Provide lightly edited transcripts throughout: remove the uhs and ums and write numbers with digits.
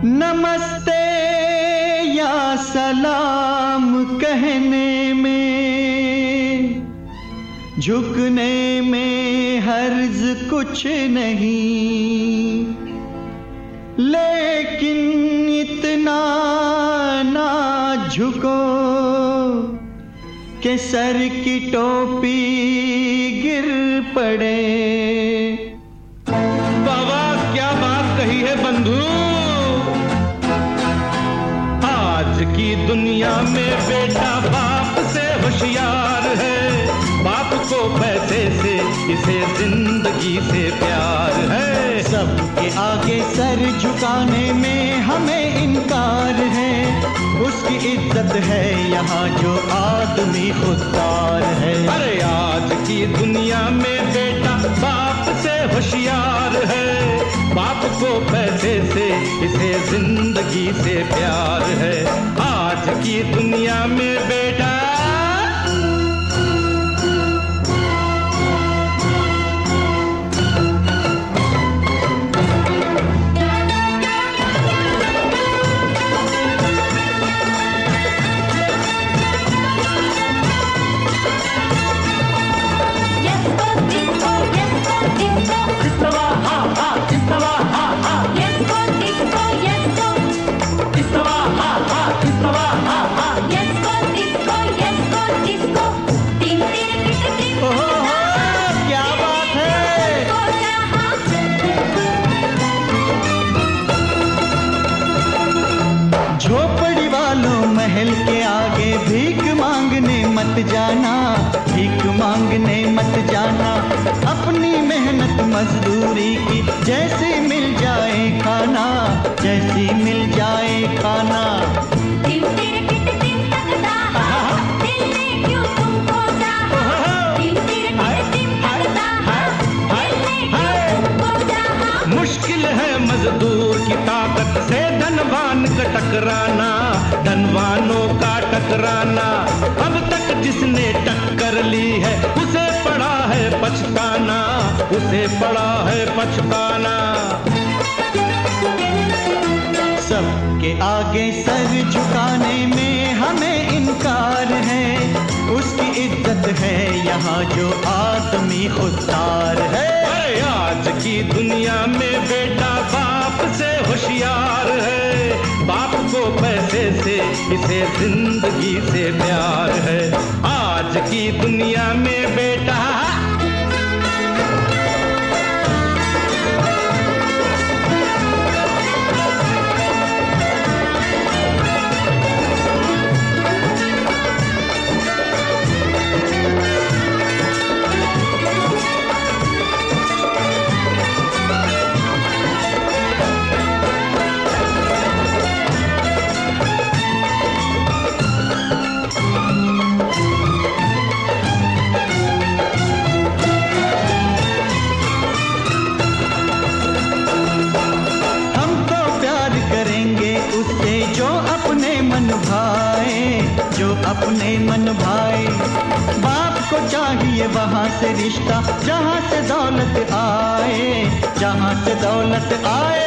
नमस्ते या सलाम कहने में, झुकने में हर्ज कुछ नहीं, लेकिन इतना ना झुको कि सर की टोपी गिर पड़े। बाबा क्या बात कही है बंधु। आज की दुनिया में बेटा बाप से होशियार है, बाप को पैसे से इसे जिंदगी से प्यार है। सबके आगे सर झुकाने में हमें इनकार है, उसकी इज्जत है यहाँ जो आदमी खुददार है। अरे आज की दुनिया में बेटा बाप से होशियार है, बाप को पैसे से इसे जिंदगी से प्यार है। आज की दुनिया में बेटा झोपड़ी वालों महल के आगे भीख मांगने मत जाना, भीख मांगने मत जाना। अपनी मेहनत मजदूरी की जैसे मिल जाए खाना, जैसी मिल जाए खाना। मुश्किल है मजदूर की ताकत से धनवान का टकराना, धनवानों का टकराना। अब तक जिसने टक्कर ली है उसे पड़ा है पछताना, उसे पड़ा है पछताना। सबके आगे सर झुकाने में हमें इनकार है, उसकी इज्जत है यहाँ जो आदमी खुददार है। आज की दुनिया में बेटा बाप से होशियार है, बाप को पैसे से इसे जिंदगी से प्यार है। आज की दुनिया में बेटा जो अपने मन भाए। बाप को चाहिए वहाँ से रिश्ता जहाँ से दौलत आए, जहाँ से दौलत आए।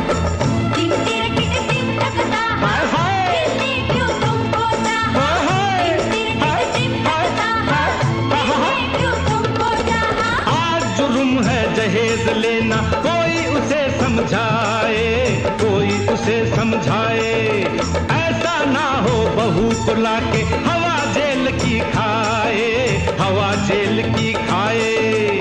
आज जुर्म है जहेज लेना, कोई उसे समझाए, कोई उसे समझाए। ऐसा ना हो बहू को लाके हवा जेल की खाए, हवा जेल की खाए।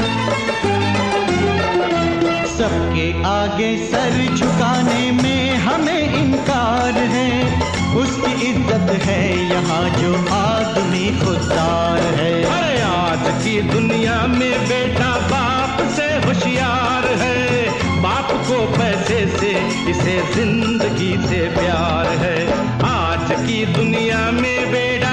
सबके आगे सर झुकाने में हमें इनकार है, उसकी इज्जत है यहाँ जो आदमी खुददार है। अरे आज की दुनिया में बेटा बाप से होशियार है, बाप को पैसे से इसे जिंदगी से प्यार है। आज की दुनिया में बेटा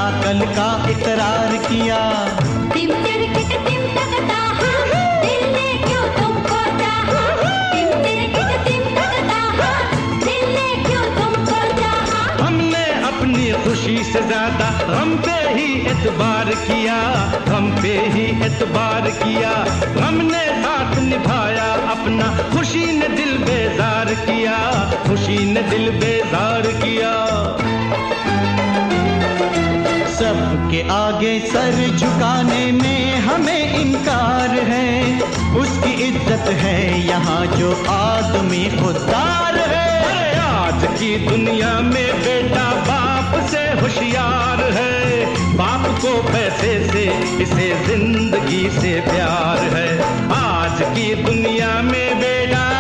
कल का इकरार किया। टिम तिरकिट टिम तकता हाँ, दिल ने क्यों तुमको चाहा। टिम तिरकिट टिम तकता हाँ, दिल ने क्यों तुमको चाहा। हमने अपनी खुशी से ज्यादा गम पे ही एतबार किया, गम पे ही एतबार किया। गम ने साथ निभाया अपना, खुशी ने दिल बेजार किया, खुशी ने दिल बेजार किया। सबके आगे सर झुकाने में हमें इनकार है, उसकी इज्जत है यहाँ जो आदमी खुददार है। अरे आज की दुनिया में बेटा बाप से होशियार है, बाप को पैसे से इसे जिंदगी से प्यार है। आज की दुनिया में बेटा